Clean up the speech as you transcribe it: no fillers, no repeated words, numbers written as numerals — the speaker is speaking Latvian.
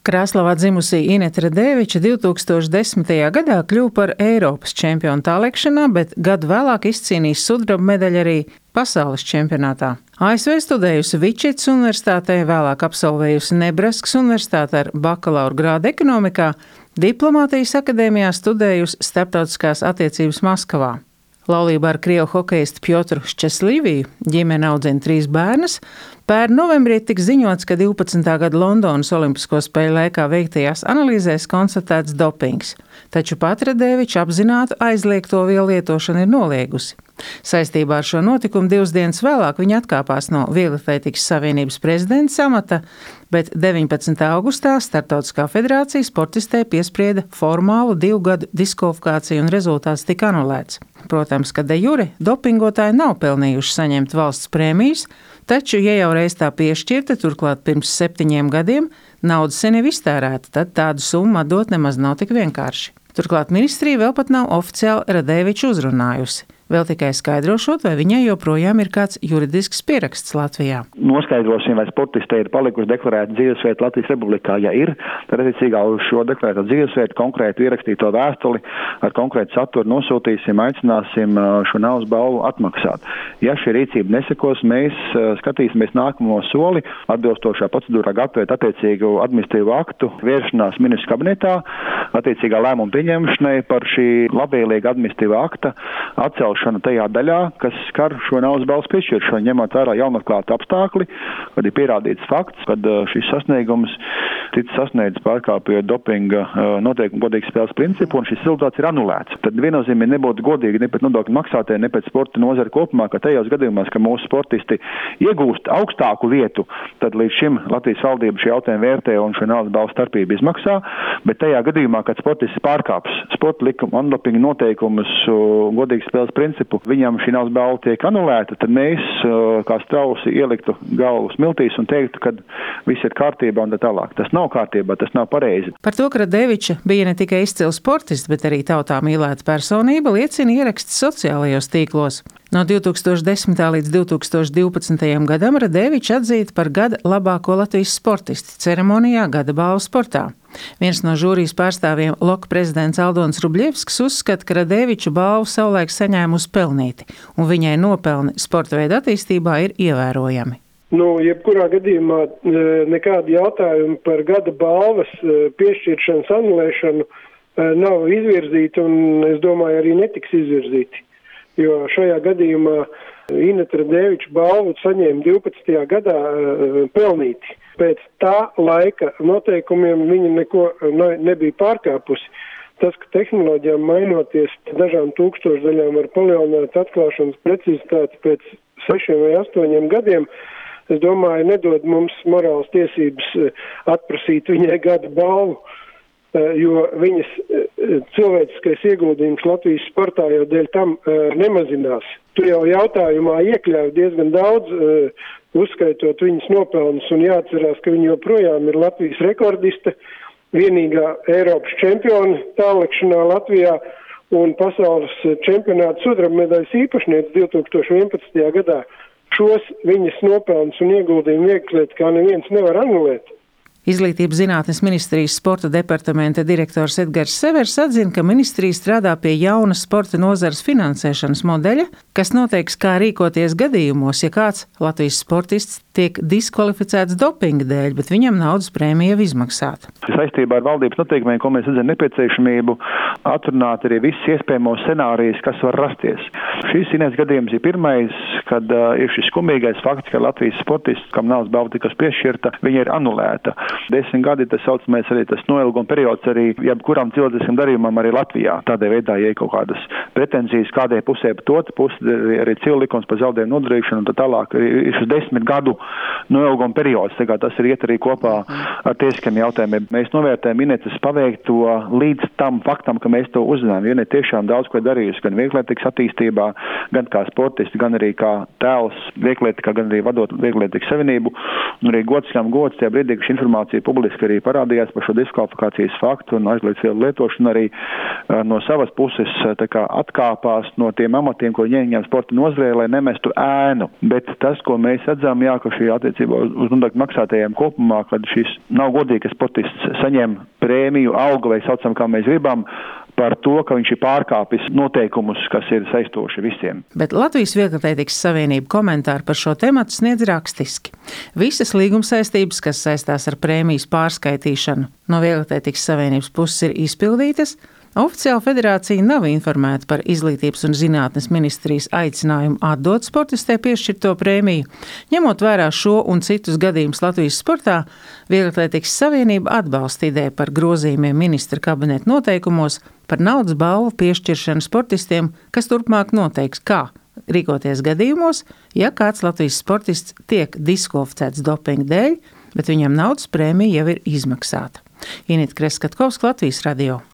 Krāslavā dzimusī Ineta Radeviča 2010. gadā kļuva par Eiropas čempionu tālēkšanā, bet gadu vēlāk izcīnījis sudraba medaļu arī pasaules čempionātā. ASV studējusi Vičits universitātē, vēlāk absolvējusi Nebraskas universitāti ar bakalaura grādu ekonomikā, Diplomātijas akadēmijā studējusi starptautiskās attiecības Maskavā. Laulībā ar krievu hokejistu Pjotru Ščesliviju ģimene audzina 3 bērnus. Pērn novembrī tika ziņots, ka 12. gada Londonas Olimpisko spēļu laikā veiktajās analīzēs konstatēts dopings, taču pat Radeviča apzinātu aizliegto vielu lietošanu ir noliegusi. Saistībā ar šo notikumu 2 dienas vēlāk viņa atkāpās no Vieglatlētikas savienības prezidenta amata, bet 19. augustā Startautiskā federācija sportistei piesprieda formālu 2 gadu diskvalifikāciju un rezultāts tika anulēts. Protams, ka de jure dopingotāji nav pelnījuši saņemt valsts prēmijas, taču, ja jau reiz tā piešķirta, turklāt pirms 7 gadiem, nauda sen jau iztērēta, tad tādu summu atdot nemaz nav tik vienkārši. Turklāt ministrija vēl pat nav oficiāli Radeviču uzrunājusi. Vēl tikai skaidrošot, vai viņai joprojām ir kāds juridisks pieraksts Latvijā. Noskaidrosim, vai sportistei ir palikusi deklarēta dzīvesvieta Latvijas Republikā. Ja ir, tad attiecīgā uz šo deklarēto dzīvesvietu konkrētu ierakstīto vēstuli ar konkrētu saturu nosūtīsim, aicināsim šo naudas balvu atmaksāt. Ja šī rīcība nesekos, mēs skatīsimies nākamo soli, atbilstošā procedūrā gatavot attiecīgu administratīvu aktu vēršanās ministru kabinetā, attiecīgā lēmuma pieņemšanai par šī labvēlīga administratīva akta atcelšanu tajā daļā, kas skar šo naudas balvas piešķiršanu, ņemot vērā jaunatklātu apstākļi, kad ir pierādīts fakts, kad šis sasniegums ticis sasniedzis pārkāpjot dopinga noteikumu godīgas spēles principu, un šis rezultāts ir anulēts. Tad viennozīmīgi nebūtu godīgi ne pret nodokļu maksātājiem, ne pret sporta nozari kopumā, ka tajos gadījumos, ka mūsu sportisti iegūst augstāku vietu, tad līdz šim Latvijas valdība šī jautājumu vērtē un šo naudas balvas starpību izmaksā, bet tajā gadījumā, kad sportists pārkāps sporta likuma un dopinga noteikumus godīgas spēles principu, viņam šī naudas balva tiek anulēta, tad mēs, kā strausi, ieliktu galvu smiltīs un teiktu, ka viss ir kārtībā un tā tālāk. Tas nav kārtībā, tas nav pareizi. Par to, ka Radeviča bija ne tikai izcils sportists, bet arī tautā mīlēta personība, liecina ieraksts sociālajos tīklos. No 2010. līdz 2012. gadam Radeviča atzīta par gada labāko Latvijas sportisti ceremonijā Gada balvu sportā. Viens no žūrijas pārstāvjiem, LOK prezidents Aldons Rubļevskis, uzskata, ka Radeviču balvu savulaik saņēmusi pelnīti, un viņai nopelni sporta veida attīstībā ir ievērojami. Jebkurā gadījumā nekādi jautājumi par gada balvas piešķiršanas anulēšanu nav izvirzīti, un es domāju, arī netiks izvirzīti. Jo šajā gadījumā Ineta Radeviča balvu saņēma 12. gadā pelnīti. Pēc tā laika noteikumiem viņa neko nebija pārkāpusi. Tas, ka tehnoloģijām mainoties dažām tūkstošdaļām var palielināt atklāšanas precizitāti pēc 6 vai 8 gadiem, es domāju, nedod mums morāls tiesības atprasīt viņai gada balvu, jo viņas cilvēciskais ieguldījums Latvijas sportā jau dēļ tam nemazinās. Tur jau jautājumā iekļauj diezgan daudz, uzskaitot viņas nopelnus, un jāatcerās, ka viņa joprojām ir Latvijas rekordiste, vienīgā Eiropas čempiona tālekšanā Latvijā un pasaules čempionāta sudraba medaļas īpašniece 2011. gadā. Šos viņas nopelnus un ieguldījumu Vieglatlētikā neviens nevar anulēt. Izglītības zinātnes ministrijas sporta departamenta direktors Edgars Severs atzina, ka ministrija strādā pie jaunas sporta nozares finansēšanas modeļa, kas noteiks, kā rīkoties gadījumos, ja kāds Latvijas sportists tiek diskvalificēts dopinga dēļ, bet viņam naudas prēmija jau izmaksāta. Saistībā ar valdības noteikumiem, ko mēs redzam nepieciešamību atrunāt arī visus iespējamos scenārijus, kas var rasties. Šis gadījums ir pirmais, kad ir šis skumīgais fakts, ka Latvijas sportists, kam naudas balva tikas piešķirta, viņa ir anulēta. 10 gadi tas saucamais arī tas noilguma periods arī jebkuram cilvēciskam darījumam arī Latvijā. Tādā veidā, ja ir kaut kādas pretenzijas kādai pusē, bet otru pusi arī civil likums par zaudējumu nodarīšanu un tā tālāk ir šis 10 gadu noilguma periods. Tas ir iet arī kopā ar tiesiskiem jautājumiem. Mēs novērtējam Inetas paveikto līdz tam faktam, ka mēs to uzzinām. Inet tiešām daudz ko darījusi gan Vieglatlētikas attīstībā, gan kā sportisti, gan arī kā tēls Vieglatlētikā, gan arī vadot Vieglatlētikas savienību. Un arī gods tajā brīdī, ka šī informācija publiski arī parādījās par šo diskvalifikācijas faktu un aizliegts vielu lietošanu, arī no savas puses atkāpās no tiem amatiem, ko ieņem sporta nozarē, lai nemestu ēnu. Bet tas, ko mēs redzam, ka izteikuši attiecībā uz nodokļu maksātājiem kopumā, kad šis nav godīgi, ka sportists saņem prēmiju, algu vai saucam, kā mēs gribam, par to, ka viņš ir pārkāpis noteikumus, kas ir saistoši visiem. Bet Latvijas Vieglatlētikas savienība komentāru par šo tematu sniedz rakstiski. Visas līguma saistības, kas saistās ar prēmijas pārskaitīšanu, no Vieglatlētikas savienības puses ir izpildītas. Oficiāli federācija nav informēta par Izglītības un zinātnes ministrijas aicinājumu atdot sportistē piešķirto prēmiju. Ņemot vērā šo un citus gadījumus Latvijas sportā, Vieglatlētikas savienība atbalsta ideju par grozījumiem ministra kabineta noteikumos par naudas balvu piešķiršanu sportistiem, kas turpmāk noteiks, kā rīkoties gadījumos, ja kāds Latvijas sportists tiek diskvalificēts dopinga dēļ, bet viņam naudas prēmija jau ir izmaksāta. Inita Kreskatkovska, Latvijas radio.